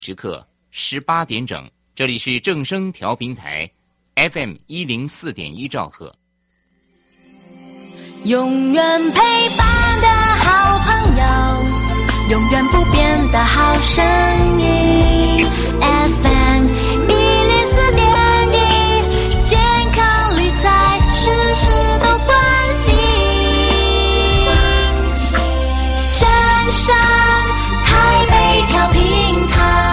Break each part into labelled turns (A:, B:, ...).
A: 时刻18点整，这里是正声调频台 FM 104.1兆赫。
B: 永远陪伴的好朋友，永远不变的好声音 FM 104.1，健康理财事事都关心，正声台北调频台。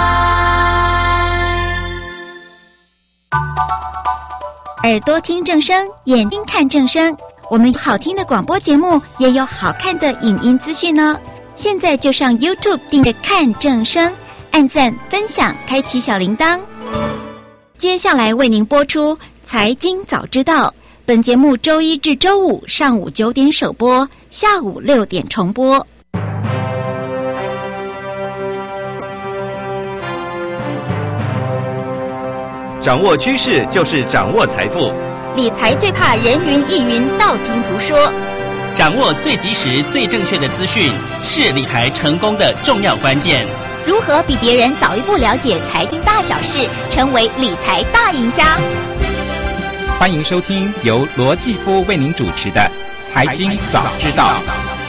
C: 耳朵听正声，眼睛看正声。我们有好听的广播节目，也有好看的影音资讯呢。现在就上 YouTube 订阅看正声，按赞分享，开启小铃铛。接下来为您播出财经早知道，本节目周一至周五上午9点首播，下午6点重播。
D: 掌握趋势就是掌握财富，
C: 理财最怕人云亦云，道听途说。
E: 掌握最及时、最正确的资讯，是理财成功的重要关键。
C: 如何比别人早一步了解财经大小事，成为理财大赢家？
F: 欢迎收听由罗继夫为您主持的《财经早知道》。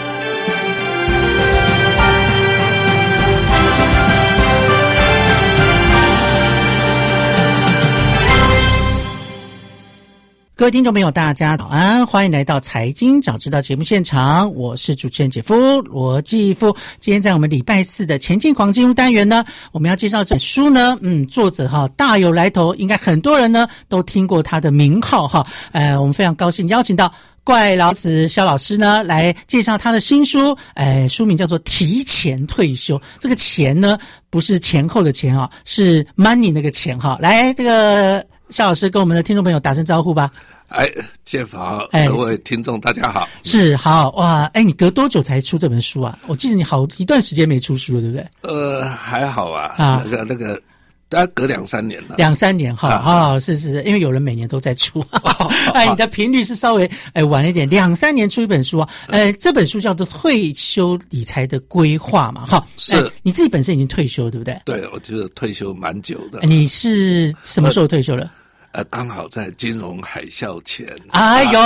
G: 各位听众朋友大家早安，欢迎来到财经早知道节目现场，我是主持人姐夫罗继夫。今天在我们礼拜四的前进黄金屋单元呢，我们要介绍这本书呢，作者大有来头，应该很多人呢都听过他的名号我们非常高兴邀请到怪老子肖老师呢来介绍他的新书，书名叫做提前退休。这个钱呢不是前后的钱是 money 那个钱来，这个肖老师跟我们的听众朋友打声招呼吧。
H: 建好，各位听众大家好。
G: 是好哇，你隔多久才出这本书啊？我记得你好一段时间没出书了，对不对？
H: 还好啊，那个大概隔2-3年了。2-3年
G: 是，因为有人每年都在出。你的频率是稍微晚一点，2-3年出一本书啊。这本书叫做《退休理财的规划》嘛，
H: 是。
G: 你自己本身已经退休，对不对？
H: 对，我觉得退休蛮久的。
G: 你是什么时候退休了？
H: 刚好在金融海啸前。
G: 哎呦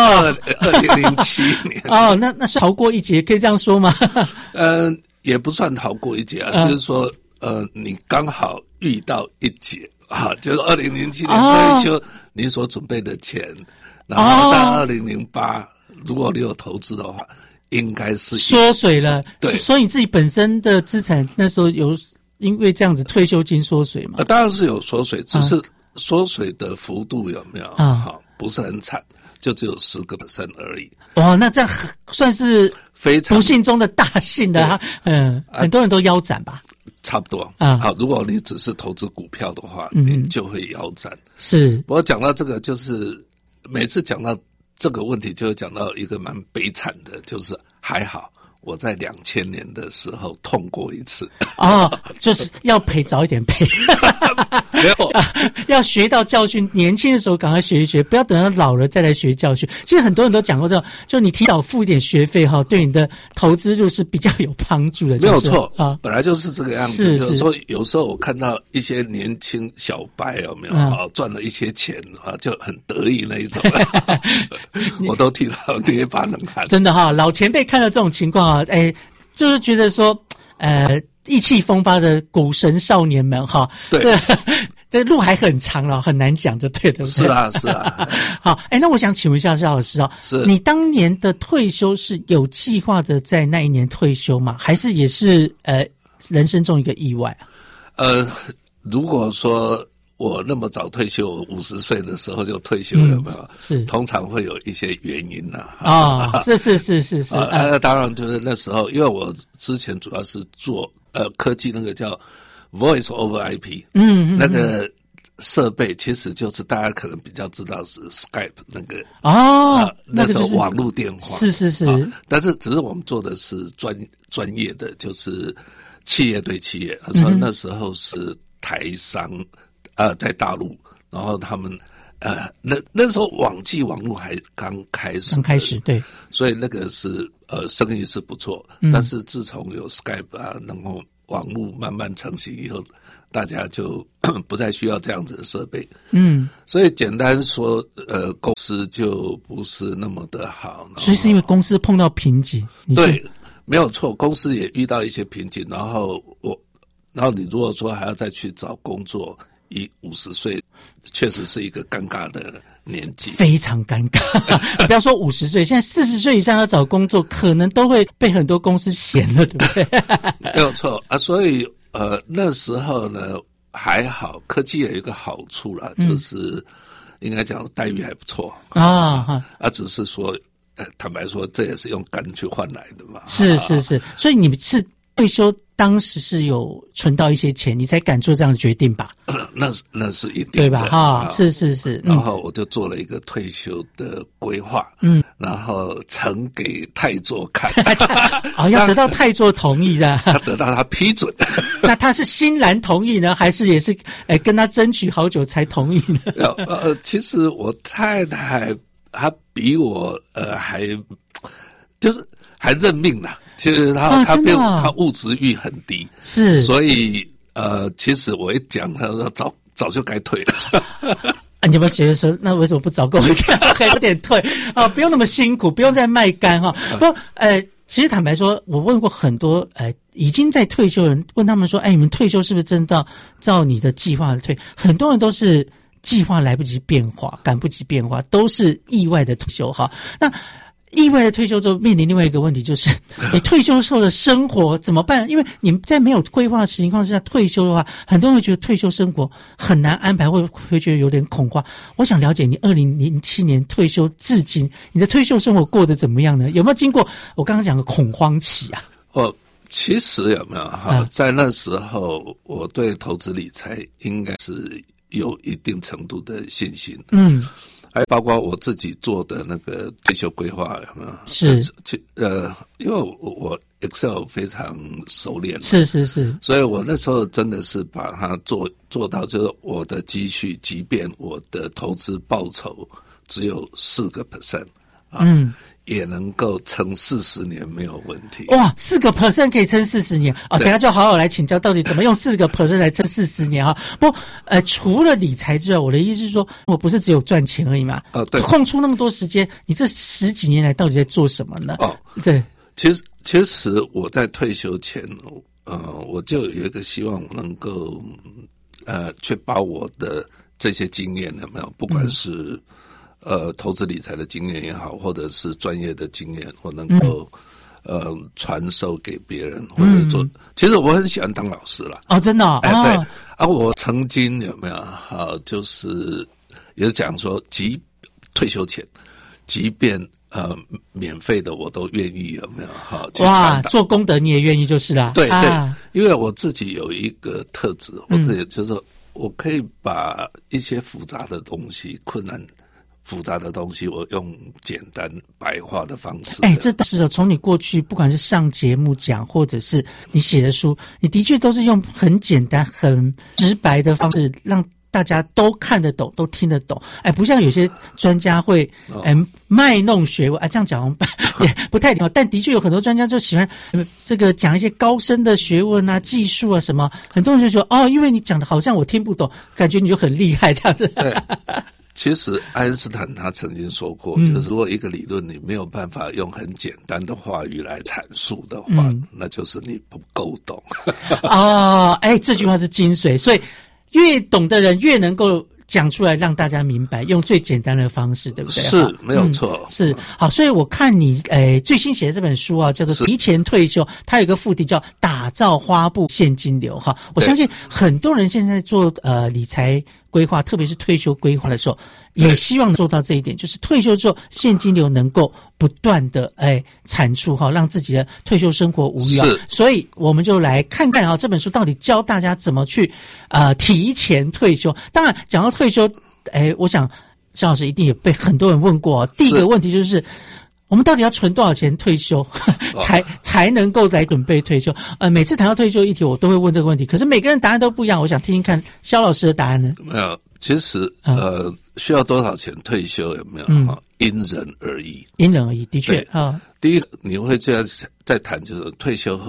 H: ，2007年。
G: 那是逃过一劫，可以这样说吗？
H: 也不算逃过一劫啊，就是说，你刚好遇到一劫就是2007年退休，你所准备的钱，然后在2008，如果你有投资的话，应该是
G: 缩水了。
H: 对，
G: 所以你自己本身的资产那时候有因为这样子退休金缩水吗？
H: 当然是有缩水，只是缩水的幅度有没有不是很惨，就只有10% 而已。
G: 那这样算是
H: 非常
G: 不幸中的大幸的很多人都腰斩吧。
H: 差不多如果你只是投资股票的话，你就会腰斩。
G: 是，
H: 我讲到这个，就是每次讲到这个问题，就会讲到一个蛮悲惨的，就是还好我在2000年的时候痛过一次。
G: 就是要赔早一点赔。
H: 没有
G: 要学到教训，年轻的时候赶快学一学，不要等到老了再来学教训。其实很多人都讲过这种，就你提早付一点学费对你的投资入是比较有帮助的。
H: 没有错本来就是这个样子。就是说有时候我看到一些年轻小白有没有赚了一些钱就很得意那一种。我都替他捏把冷汗。真的
G: 老前辈看到这种情况就是觉得说意气风发的股神少年们
H: 对，
G: 这路还很长了，很难讲就对的。
H: 是啊
G: 好，那我想请问一下肖老师
H: 是
G: 你当年的退休是有计划的在那一年退休吗？还是也是人生中一个意外
H: 如果说我那么早退休，我50岁的时候就退休了，有没有？
G: 是，
H: 通常会有一些原因
G: 是。
H: 当然就是那时候，因为我之前主要是做科技那个叫 Voice over IP， 那个设备其实就是大家可能比较知道是 Skype 那个那时候网络电话
G: 是，
H: 但是只是我们做的是专业的，就是企业对企业，说那时候是台商在大陆，然后他们那时候网际网络还刚开始，
G: 对，
H: 所以那个是生意是不错，但是自从有 Skype 然后网络慢慢成型以后， 大家就不再需要这样子的设备。所以简单说，公司就不是那么的好。
G: 所以是因为公司碰到瓶颈。
H: 对，没有错，公司也遇到一些瓶颈。然后你如果说还要再去找工作，以50岁，确实是一个尴尬的年纪，
G: 非常尴尬。你不要说50岁，现在40岁以上要找工作，可能都会被很多公司嫌了，对不对？
H: 没有错啊，所以那时候呢还好，科技有一个好处啦，就是应该讲待遇还不错只是说坦白说，这也是用肝去换来的嘛。是，
G: 所以你们是退休当时是有存到一些钱，你才敢做这样的决定吧？
H: 那是一定的，
G: 对吧？是。
H: 然后我就做了一个退休的规划，然后呈给太座看。
G: 要得到太座同意的，
H: 他得到他批准。
G: 那他是欣然同意呢，还是也是跟他争取好久才同意呢？
H: 其实我太太她比我还认命了。其实他物质欲很低，
G: 是，
H: 所以其实我一讲，他说早就该退了。
G: 你有没有觉得说，那为什么不早跟我讲，有点退不用那么辛苦，不用再卖肝不其实坦白说，我问过很多已经在退休的人，问他们说，你们退休是不是真的照你的计划退？很多人都是计划来不及变化，赶不及变化，都是意外的退休那意外的退休之后，面临另外一个问题，就是你退休后的生活怎么办？因为你在没有规划的情况之下退休的话，很多人会觉得退休生活很难安排，会觉得有点恐慌。我想了解你2007年退休至今，你的退休生活过得怎么样呢？有没有经过我刚刚讲的恐慌期啊？
H: 其实有没有在那时候，我对投资理财应该是有一定程度的信心。还包括我自己做的那个退休规划，有没有？
G: 是，
H: 因为我 Excel 非常熟练，
G: 是，
H: 所以我那时候真的是把它做到，就是我的积蓄，即便我的投资报酬只有4%，也能够撑40年没有问题。
G: 哇，4% 可以撑40年等一下就好好来请教，到底怎么用4% 来撑40年不过除了理财之外，我的意思是说，我不是只有赚钱而已嘛。
H: 对，
G: 空出那么多时间，你这10几年来到底在做什么呢？对，
H: 其实我在退休前，我就有一个希望，我能够去把我的这些经验有没有，不管是投资理财的经验也好，或者是专业的经验，我能够传授给别人，或者做。其实我很喜欢当老师啦。
G: 真的
H: 对我曾经有没有就是也讲说，退休前，即便免费的我都愿意，有没有
G: 哇，做功德你也愿意就是啦。
H: 对，因为我自己有一个特质，我自己就是我可以把一些复杂的东西、复杂的东西，我用简单白话的方式。
G: 这是从你过去不管是上节目讲，或者是你写的书，你的确都是用很简单、很直白的方式，让大家都看得懂，都听得懂。不像有些专家会卖弄学问这样讲也不太礼貌。但的确有很多专家就喜欢这个讲一些高深的学问啊、技术啊什么，很多人就说因为你讲的好像我听不懂，感觉你就很厉害这样子。
H: 对。其实爱因斯坦他曾经说过，就是如果一个理论你没有办法用很简单的话语来阐述的话，那就是你不够懂。
G: 这句话是精髓，所以越懂的人越能够讲出来让大家明白，用最简单的方式，对不对？
H: 是，没有错。
G: 是，好，所以我看你最新写的这本书叫做《提前退休》，它有一个副题叫打造花布现金流我相信很多人现在做理财规划，特别是退休规划的时候，也希望做到这一点，就是退休之后现金流能够不断的产出让自己的退休生活无虞所以我们就来看看这本书到底教大家怎么去提前退休。当然讲到退休我想肖老师一定也被很多人问过第一个问题就是我们到底要存多少钱退休才能够来准备退休？每次谈到退休议题，我都会问这个问题，可是每个人答案都不一样。我想听听看肖老师的答案呢？
H: 没有，其实需要多少钱退休有没有？因人而异，
G: 因人而异，的确
H: 第一个你会这样在谈，就是退休后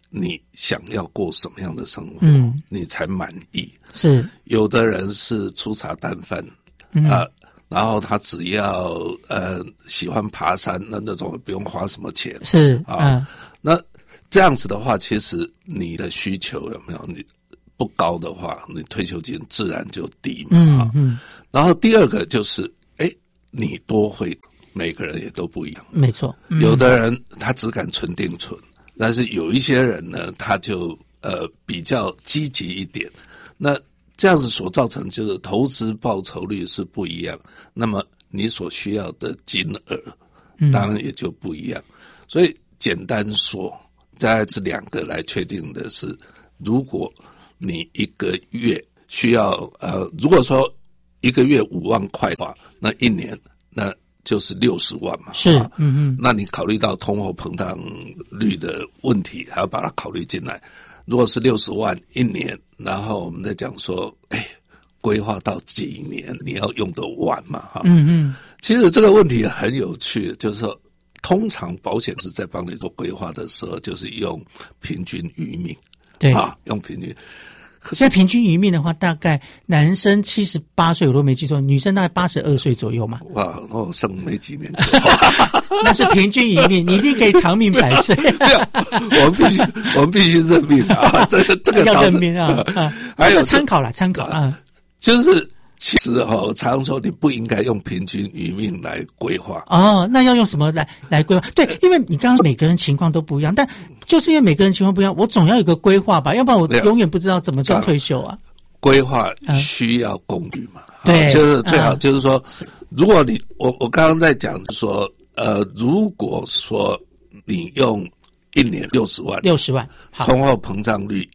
H: 你想要过什么样的生活，你才满意。
G: 是
H: 有的人是粗茶淡饭然后他只要喜欢爬山，那种不用花什么钱，
G: 是
H: 那这样子的话，其实你的需求有没有你不高的话，你退休金自然就低嘛。然后第二个就是你多会，每个人也都不一样，
G: 没错。
H: 有的人他只敢存定存，但是有一些人呢，他就比较积极一点，那这样子所造成就是投资报酬率是不一样，那么你所需要的金额当然也就不一样。所以简单说，大概这2个来确定的是，如果你一个月需要如果说一个月5万块的话，那一年那就是60万嘛。
G: 是
H: 那你考虑到通货膨胀率的问题，还要把它考虑进来。如果是60万一年，然后我们再讲说规划到几年你要用得完嘛其实这个问题很有趣，就是说通常保险是在帮你做规划的时候，就是用平均余命。
G: 对
H: 用平均。
G: 现在平均余命的话，大概男生78岁，我都没记错，女生大概82岁左右嘛。
H: 哇，剩没几年
G: 那是平均余命，你一定可以长命100岁。
H: 我们必须认命啊！这个
G: 要认命啊！
H: 还有
G: 参考啊，
H: 就是其实我常说你不应该用平均余命来规划。
G: 那要用什么来规划？对，因为你刚刚每个人情况都不一样，但就是因为每个人情况不一样，我总要有个规划吧，要不然我永远不知道怎么赚退休啊。
H: 规划需要功率嘛？
G: 对，
H: 就是最好就是说，如果你我刚刚在讲说，如果说你用一年60万，通货膨胀率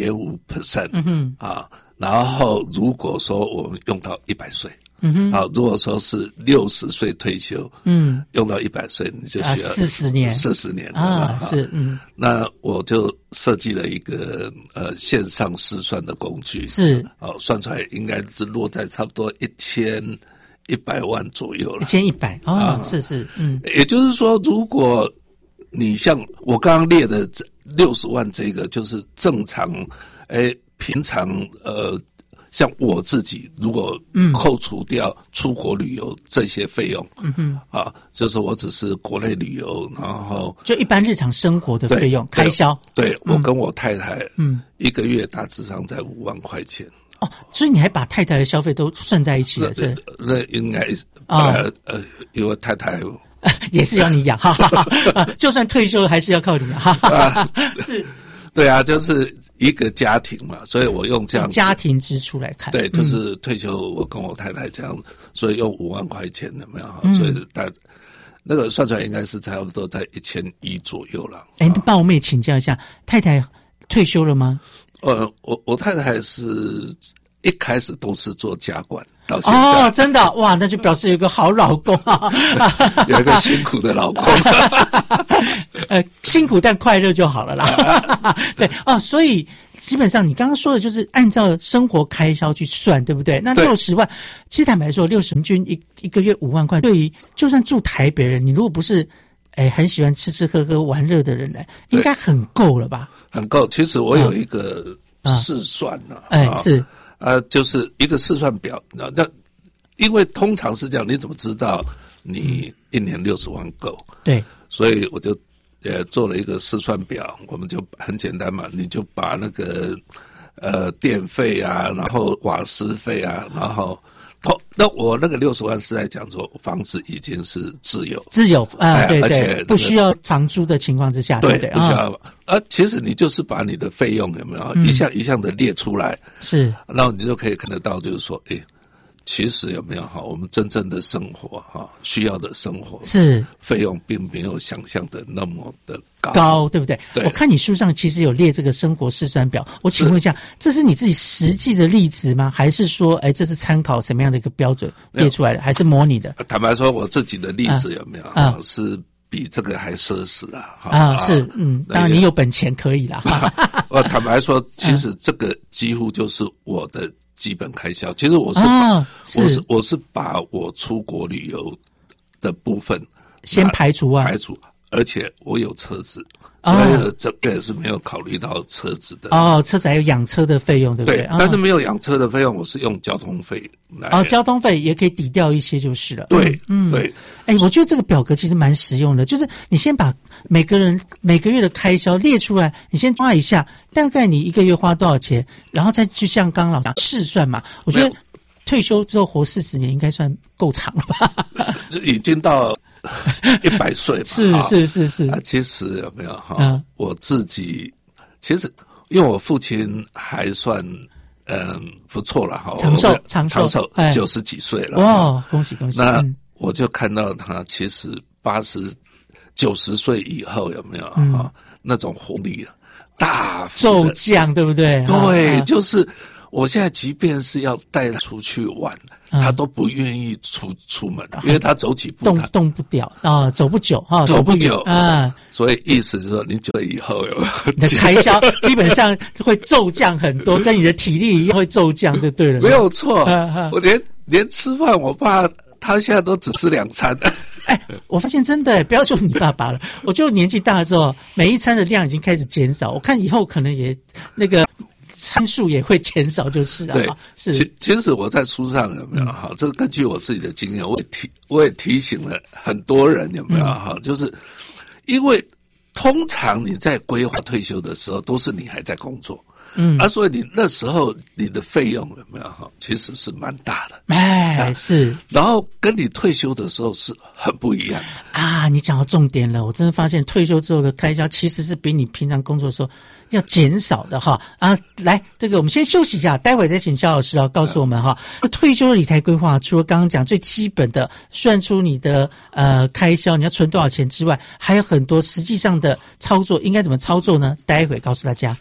H: 1.5%，然后如果说我们用到100岁，如果说是60岁退休，用到100岁，你就需要40年
G: 是
H: 那我就设计了一个线上试算的工具，
G: 是
H: 算出来应该是落在差不多1100万左右了。
G: 1100是
H: 也就是说，如果你像我刚刚列的60万这个，就是正常平常像我自己如果扣除掉出国旅游这些费用，就是我只是国内旅游，然后
G: 就一般日常生活的费用开销。
H: 对，我跟我太太一个月大致上在5万块钱。
G: 所以你还把太太的消费都算在一起了，是？
H: 那应该是因为太太
G: 也是要你养，就算退休还是要靠你是。
H: 对啊，就是一个家庭嘛，所以我用这样
G: 家庭支出来看。
H: 对，就是退休我跟我太太这样，所以用5万块钱有没有？所以那个算出来应该是差不多在1100左右了。
G: 那冒昧请教一下，太太退休了吗？
H: 我太太是一开始都是做家管到现在。
G: 真的哇，那就表示有一个好老公啊，
H: 有一个辛苦的老公。
G: 辛苦但快乐就好了啦。对所以基本上你刚刚说的就是按照生活开销去算，对不对？那60万，其实坦白说，60平均一个月5万块，对于就算住台北人，你如果不是很喜欢吃吃喝喝玩乐的人来，应该很够了吧？
H: 很够。其实我有一个试算
G: 是
H: 就是一个试算表。那因为通常是这样，你怎么知道你一年60万够？
G: 对，
H: 所以我就做了一个试算表，我们就很简单嘛，你就把那个电费啊，然后瓦斯费啊，然后那我那个60万是在讲说房子已经是自有
G: 对，
H: 而且
G: 不需要房租的情况之下，
H: 对
G: 不对？
H: 不需要。其实你就是把你的费用有没有一项一项的列出来，
G: 是，
H: 然后你就可以看得到，就是说，其实有没有我们真正的生活需要的生活
G: 是
H: 费用并没有想象的那么的
G: 高，对不对？
H: 对，
G: 我看你书上其实有列这个生活试算表，我请问一下，这是你自己实际的例子吗？还是说，这是参考什么样的一个标准列出来的，还是模拟的？
H: 坦白说，我自己的例子有没有是比这个还奢侈
G: 是，当然你有本钱可以啦。
H: 我坦白说，其实这个几乎就是我的基本开销。其实我是把我出国旅游的部分
G: 先排除，
H: 而且我有车子，所以这个也是没有考虑到车子的。
G: 车子还有养车的费用，对不对？
H: 对，但是没有养车的费用，我是用交通费来。
G: 交通费也可以抵掉一些就是了。
H: 对，对。
G: 我觉得这个表格其实蛮实用的，就是你先把每个人每个月的开销列出来，你先抓一下，大概你一个月花多少钱，然后再去像刚刚老师讲试算嘛。我觉得退休之后活40年应该算够长了吧？
H: 已经到100岁嘛。
G: 是。
H: 其实有没有哈？我自己其实因为我父亲还算不错了哈，
G: 长寿
H: 90几岁了。
G: 哇，恭喜！
H: 那我就看到他其实80、90岁以后有没有哈那种活力大
G: 骤降，对不对？
H: 对，就是我现在即便是要带他出去玩，他都不愿意出门，因为他走几步
G: 动不了走不久
H: 走不久所以意思是说，你9岁以后
G: 你的开销基本上会骤降很多，跟你的体力一样会骤降，就对了。
H: 没有错，我连吃饭，我爸他现在都只吃2餐。
G: 我发现真的，不要说你爸爸了，我就年纪大了之后，每一餐的量已经开始减少。我看以后可能也那个参数也会减少，就是
H: 对，其实我在书上有没有这个根据我自己的经验，我也提醒了很多人有没有就是因为通常你在规划退休的时候，都是你还在工作。所以你那时候你的费用有没有其实是蛮大的。
G: 是。
H: 然后跟你退休的时候是很不一样的。
G: 你讲到重点了，我真的发现退休之后的开销其实是比你平常工作的时候要减少的来，这个我们先休息一下，待会再请肖老师告诉我们退休的理财规划，除了刚刚讲最基本的算出你的开销，你要存多少钱之外，还有很多实际上的操作应该怎么操作呢？待会告诉大家。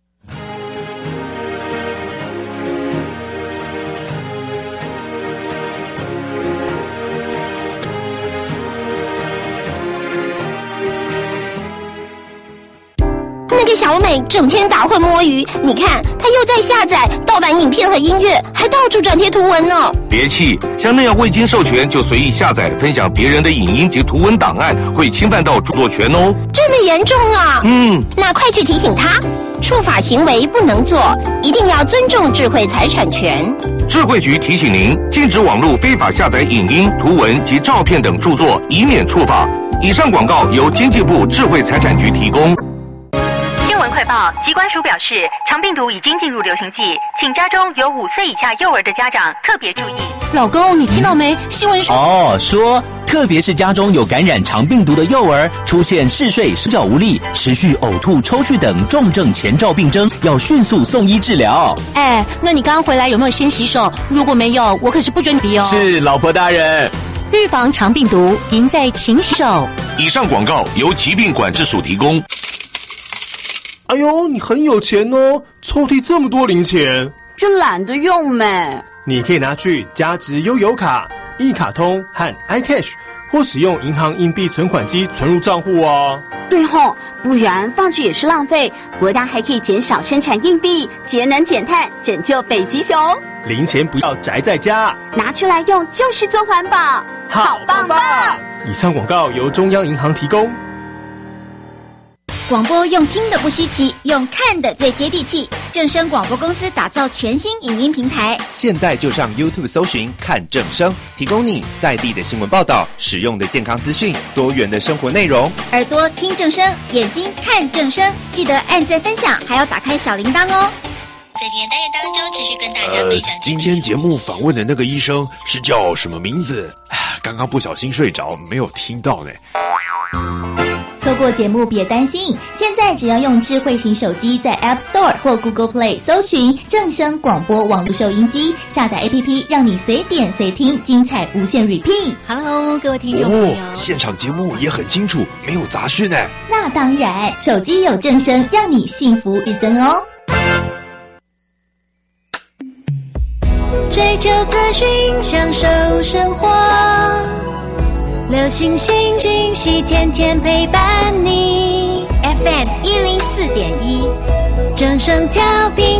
I: 那个小美整天打混摸鱼，你看她又在下载盗版影片和音乐，还到处转贴图文呢。
J: 别气，像那样未经授权就随意下载分享别人的影音及图文档案，会侵犯到著作权哦。
I: 这么严重啊？那快去提醒她，触法行为不能做，一定要尊重智慧财产权。
J: 智慧局提醒您，禁止网络非法下载影音、图文及照片等著作，以免触法。以上广告由经济部智慧财产局提供。
K: 新闻快报，疾管署表示，肠病毒已经进入流行季，请家中有5岁以下幼儿的家长特别注意。
L: 老公，你听到没？新闻说，特别是家中有感染肠病毒的幼儿，出现嗜睡、手脚无力、持续呕吐、抽搐等重症前兆病征，要迅速送医治疗。 那你刚刚回来有没有先洗手？如果没有，我可是不准你哦。
J: 是，老婆大人。
L: 预防肠病毒，赢在勤洗手。
J: 以上广告由疾病管制署提供。
M: 哎呦，你很有钱哦，抽屉这么多零钱。
N: 就懒得用呗。
M: 你可以拿去加值悠游卡、一卡通和 iCash， 或使用银行硬币存款机存入账户哦。
N: 对吼，不然放置也是浪费。国家还可以减少生产硬币，节能减碳，拯救北极熊。
M: 零钱不要宅在家，
N: 拿出来用就是做环保，好棒棒！
M: 以上广告由中央银行提供。
C: 广播用听的不稀奇，用看的最接地气。正声广播公司打造全新影音平台，
O: 现在就上 YouTube 搜寻看正声，提供你在地的新闻报道、实用的健康资讯、多元的生活内容。
C: 耳朵听正声，眼睛看正声，记得按赞分享，还要打开小铃铛哦。
P: 在今天单元当中，持续跟大家分享。
Q: 今天节目访问的那个医生是叫什么名字？刚刚不小心睡着，没有听到呢。
R: 错过节目别担心，现在只要用智慧型手机在 App Store 或 Google Play 搜寻正声广播网络收音机，下载 APP， 让你随点随听，精彩无限 repeat。Hello， 各位听众朋友，
Q: 现场节目也很清楚，没有杂讯呢。
R: 那当然，手机有正声，让你幸福日增哦。
B: 追求资讯，享受生活。流行新讯息，天天陪伴你。FM 104.1，正声调频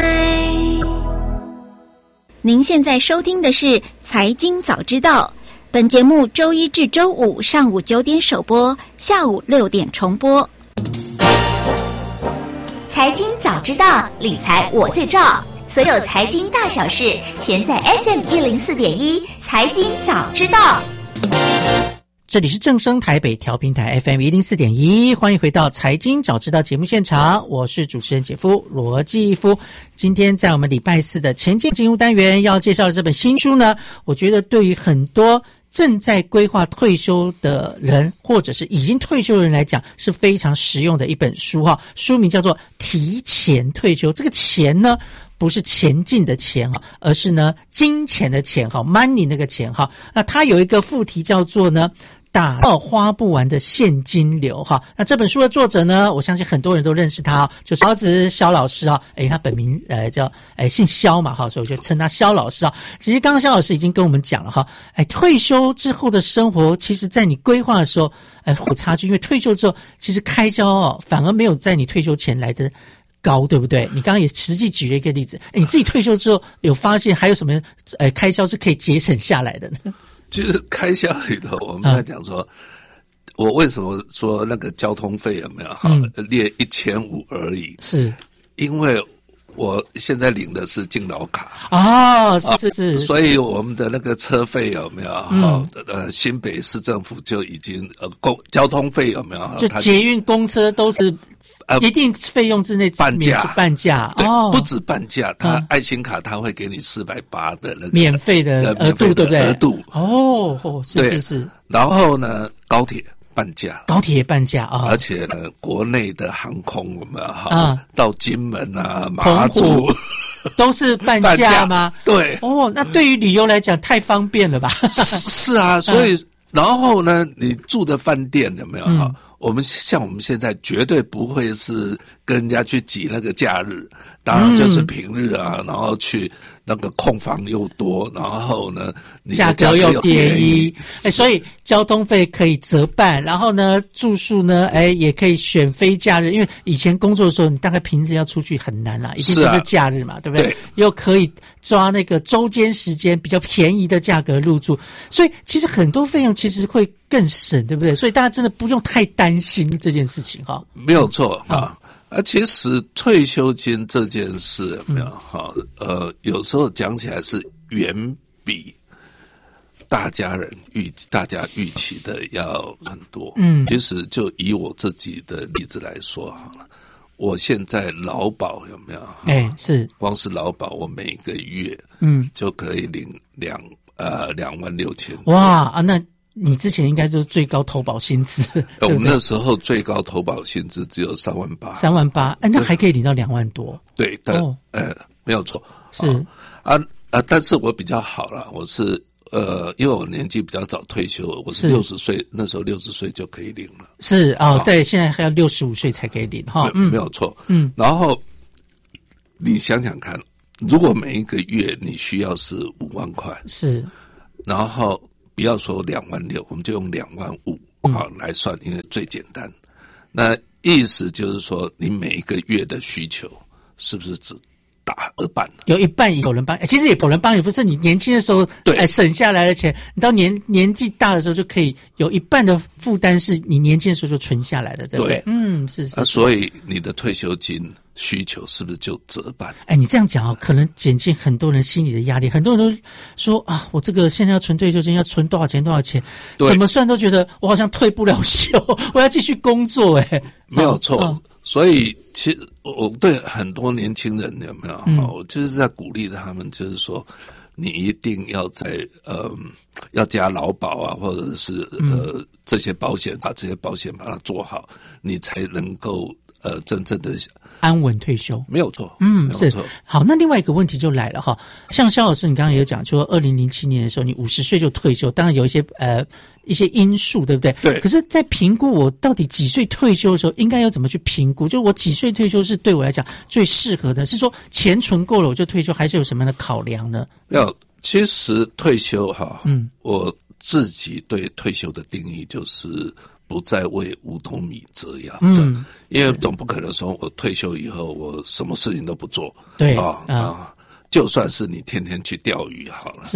B: 台。
C: 您现在收听的是《财经早知道》， 本节目周一至周五上午9点首播，下午6点重播。
R: 财经早知道，理财我最照。所有财经大小事，全在 FM104.1财经早知道。
G: 这里是正声台北调频台 FM104.1，欢迎回到财经早知道节目现场，我是主持人姐夫罗继夫。今天在我们礼拜四的前进金融单元要介绍的这本新书呢，我觉得对于很多正在规划退休的人，或者是已经退休的人来讲，是非常实用的一本书哈。书名叫做《提前退休》，这个钱呢，不是前进的钱哈，而是呢金钱的钱哈 ，money 那个钱哈。那它有一个副题叫做呢，打造花不完的现金流哈。那这本书的作者呢，我相信很多人都认识他，就是萧子萧老师啊。他本名叫姓萧嘛哈，所以我就称他萧老师啊。其实刚刚萧老师已经跟我们讲了哈，退休之后的生活，其实在你规划的时候，会有差距，因为退休之后，其实开销反而没有在你退休前来的高，对不对？你刚刚也实际举了一个例子，你自己退休之后有发现还有什么开销是可以节省下来的呢？
H: 就是开销里头，我们在讲说，我为什么说那个交通费有没有列1500而已？是因为我现在领的是敬老卡是，所以我们的那个车费有没有？新北市政府就已经交通费有没有？
G: 就捷运公车都是一定费用之内半价，
H: 对，不止半价，他爱心卡他会给你480的那个
G: 免费的额度，对不对？
H: 额度
G: 是。
H: 然后呢，高铁半价，
G: 高铁半价啊！
H: 而且呢，国内的航空我们到金门啊、马祖
G: 都是半价吗？
H: 对。
G: 那对于旅游来讲太方便了吧？
H: 是啊，所以然后呢，你住的饭店有没有我们现在绝对不会是跟人家去挤那个假日，当然就是平日啊，然后去那个空房又多，然后呢
G: 价格又便宜，所以交通费可以折半，然后呢住宿呢也可以选非假日，因为以前工作的时候你大概平时要出去很难啦，一定都是假日嘛，对不对？对，又可以抓那个周间时间比较便宜的价格入住，所以其实很多费用其实会更省，对不对？所以大家真的不用太担心这件事情哈。
H: 没有错其实退休金这件事有没有有时候讲起来是远比大家预期的要很多。其实就以我自己的例子来说好了，我现在劳保有没有？
G: 是
H: 光是劳保，我每个月就可以领26000。
G: 哇那你之前应该就是最高投保薪资，
H: 我们那时候最高投保薪资只有38000，
G: 那还可以领到2万多。
H: 对，但没有错，
G: 是
H: 但是我比较好了，我是因为我年纪比较早退休，我是60岁，那时候60岁就可以领了。
G: 是对，现在还要65岁才可以领哈，
H: 没有错。然后你想想看，如果每一个月你需要是5万块，
G: 是，
H: 然后不要说26000，我们就用25000来算，因为最简单。那意思就是说，你每一个月的需求是不是只打2半？
G: 有一半有人帮，其实也有人帮，也不是你年轻的时候省下来的钱，你到年纪大的时候就可以有一半的负担是你年轻的时候就存下来的，对不对？是。
H: 所以你的退休金需求是不是就折半？
G: 你这样讲可能减轻很多人心里的压力。很多人都说我这个现在要存退休金，要存多少钱，怎么算都觉得我好像退不了休，我要继续工作。
H: 没有错。所以其实我对很多年轻人有没有我就是在鼓励他们，就是说你一定要在要加劳保啊，或者是这些保险，把这些保险把它做好，你才能够真正的
G: 安稳退休。
H: 没有错，
G: 是。好，那另外一个问题就来了哈，像萧老师你刚刚也讲说2007年的时候你50岁就退休，当然有一些因素，对不对？
H: 对。
G: 可是在评估我到底几岁退休的时候，应该要怎么去评估？就我几岁退休是对我来讲最适合的？是说钱存够了我就退休，还是有什么样的考量呢？
H: 其实退休我自己对退休的定义就是不再为五斗米折腰，因为总不可能说我退休以后我什么事情都不做，
G: 对
H: 就算是你天天去钓鱼好了，
G: 是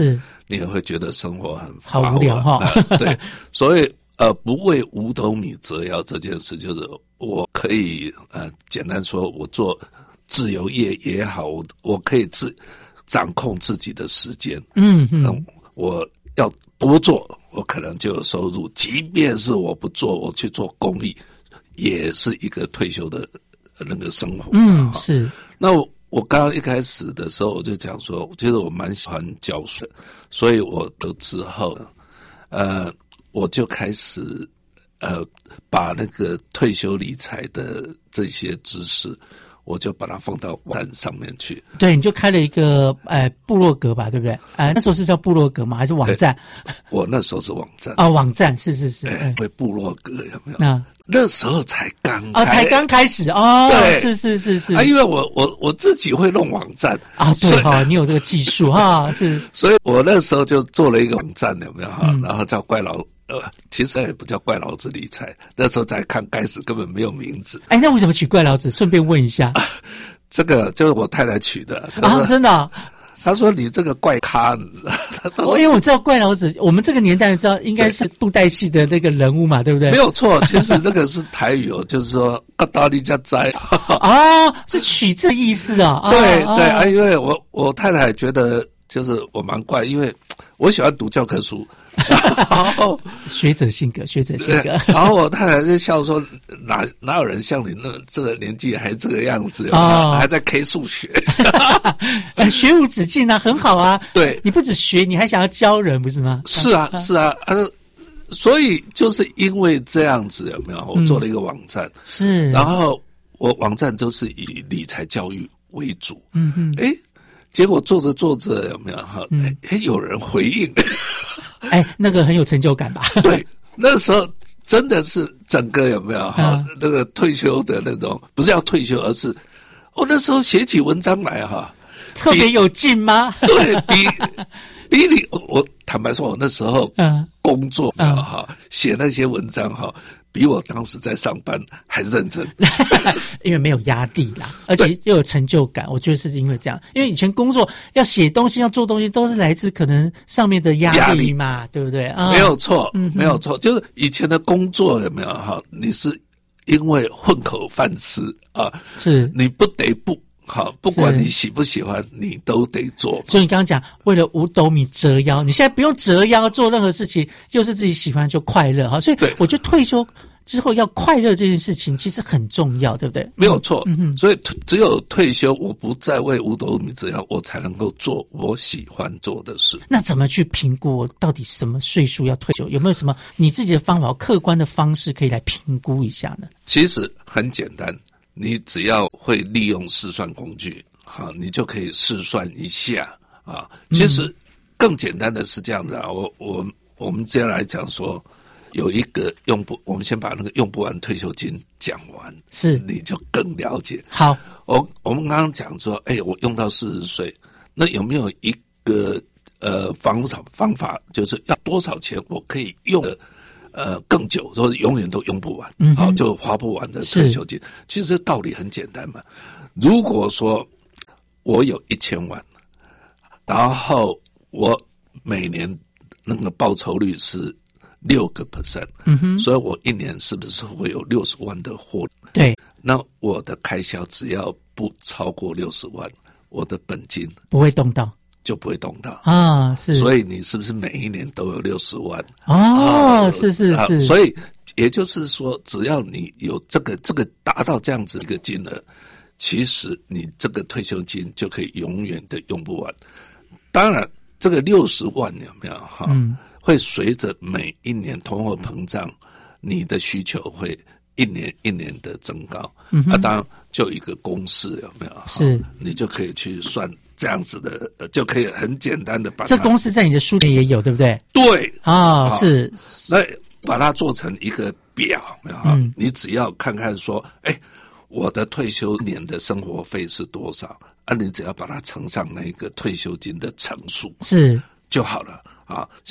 H: 你也会觉得生活很
G: 好无聊哈。
H: 对，所以不为五斗米折腰这件事，就是我可以简单说，我做自由业也好，我可以掌控自己的时间。我要多做，我可能就有收入。即便是我不做，我去做公益，也是一个退休的那个生活。
G: 是。
H: 那我刚刚一开始的时候我就讲说，其实我蛮喜欢教水，所以我得之后，我就开始把那个退休理财的这些知识，我就把它放到网站上面去。
G: 对，你就开了一个部落格吧，对不对？那时候是叫部落格吗？还是网站？
H: 我那时候是网站。
G: 网站是。
H: 会部落格有没有？那时候才刚
G: 才刚开始对，是
H: 因为我自己会弄网站
G: 对你有这个技术是，
H: 所以我那时候就做了一个网站有没有然后叫怪老其实也不叫怪老子理财，那时候才开始根本没有名字。
G: 那为什么取怪老子？顺便问一下，
H: 这个就是我太太取的
G: 真的。
H: 他说你这个怪咖，
G: 因为我知道怪老子，我们这个年代知道应该是布袋戏的那个人物嘛，对不对？
H: 没有错，其实那个是台语就是说高丽家栽
G: 是取这意思啊。
H: 对，因为我太太觉得就是我蛮怪，因为我喜欢读教科书。然后
G: 学者性格，
H: 然后我太太就笑说：“哪有人像你这个年纪还这个样子还在 K 数学，
G: 学无止境啊，很好啊。
H: 对，
G: 你不止学，你还想要教人，不是吗？
H: 是啊，所以就是因为这样子，有没有？我做了一个网站，
G: 是，
H: 然后我网站都是以理财教育为主，结果做着做着，有没有有人回应。”
G: 那个很有成就感吧？
H: 对，那时候真的是整个有没有那个退休的那种，不是要退休，而是那时候写起文章来
G: 特别有劲吗？
H: 对，比你我坦白说，我那时候工作写那些文章比我当时在上班还认真，
G: 因为没有压力啦，而且又有成就感。我觉得是因为这样，因为以前工作要写东西、要做东西，都是来自可能上面的压力嘛，对不对？
H: 没有错，没有错，就是以前的工作有没有你是因为混口饭吃
G: 是
H: 你不得不。不管你喜不喜欢，你都得做。
G: 所以你刚刚讲，为了五斗米折腰，你现在不用折腰做任何事情，又是自己喜欢就快乐所以我觉得退休之后要快乐这件事情其实很重要，对不对？
H: 没有错。所以只有退休，我不再为五斗米折腰，我才能够做我喜欢做的事。
G: 那怎么去评估我到底什么岁数要退休？有没有什么你自己的方法、客观的方式可以来评估一下呢？
H: 其实很简单。你只要会利用试算工具，你就可以试算一下其实更简单的是这样子我们接下来讲说，有一个我们先把那个用不完退休金讲完，
G: 是
H: 你就更了解。
G: 好，
H: 我们刚刚讲说，我用到40岁，那有没有一个方法，就是要多少钱我可以用的？更久，说永远都用不完，就花不完的退休金。其实道理很简单嘛。如果说我有1000万，然后我每年那个报酬率是6%，所以我一年是不是会有60万的获利？
G: 对，
H: 那我的开销只要不超过60万，我的本金
G: 不会动到。
H: 就不会动到
G: 是，
H: 所以你是不是每一年都有60万？
G: 是，
H: 所以也就是说，只要你有这个达到这样子一个金额，其实你这个退休金就可以永远的用不完。当然，这个60万有没有会随着每一年通货膨胀，你的需求会一年一年的增高。当然就有一个公式有没有？
G: 是，
H: 你就可以去算。这样子的就可以很简单的把它，
G: 这公司在你的书里也有，对不对？
H: 对
G: 是。
H: 那把它做成一个表，你只要看看说，我的退休年的生活费是多少你只要把它乘上那个退休金的乘数
G: 是
H: 就好了